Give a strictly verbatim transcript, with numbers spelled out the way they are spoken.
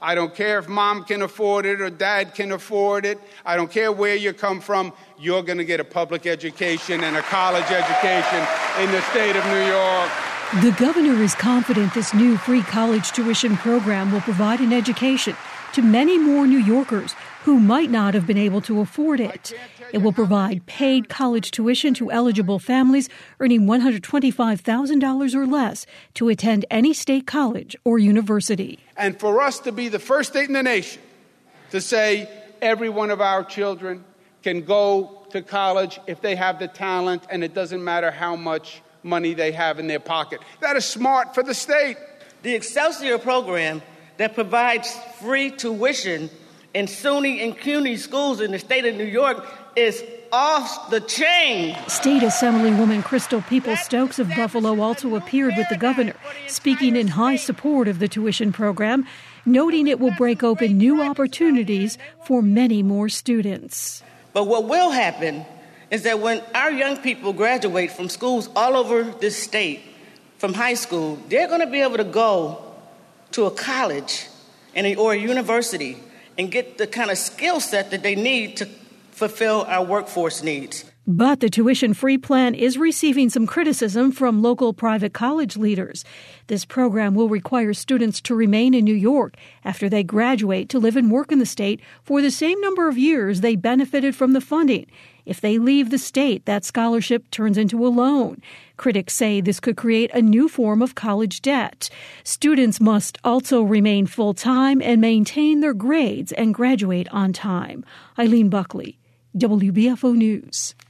I don't care if mom can afford it or dad can afford it. I don't care where you come from. You're going to get a public education and a college education in the state of New York. The governor is confident this new free college tuition program will provide an education to many more New Yorkers who might not have been able to afford it. It will provide paid college tuition to eligible families earning one hundred twenty-five thousand dollars or less to attend any state college or university. And for us to be the first state in the nation to say every one of our children can go to college if they have the talent, and it doesn't matter how much money they have in their pocket. That is smart for the state. The Excelsior program that provides free tuition in SUNY and CUNY schools in the state of New York is off the chain. State Assemblywoman Crystal Peoples-Stokes of Buffalo also appeared with the governor, speaking in high support of the tuition program, noting it will break open new opportunities for many more students. But what will happen is that when our young people graduate from schools all over this state, from high school, they're going to be able to go to a college and a, or a university and get the kind of skill set that they need to fulfill our workforce needs. But the tuition-free plan is receiving some criticism from local private college leaders. This program will require students to remain in New York after they graduate to live and work in the state for the same number of years they benefited from the funding. If they leave the state, that scholarship turns into a loan. Critics say this could create a new form of college debt. Students must also remain full-time and maintain their grades and graduate on time. Eileen Buckley, W B F O News.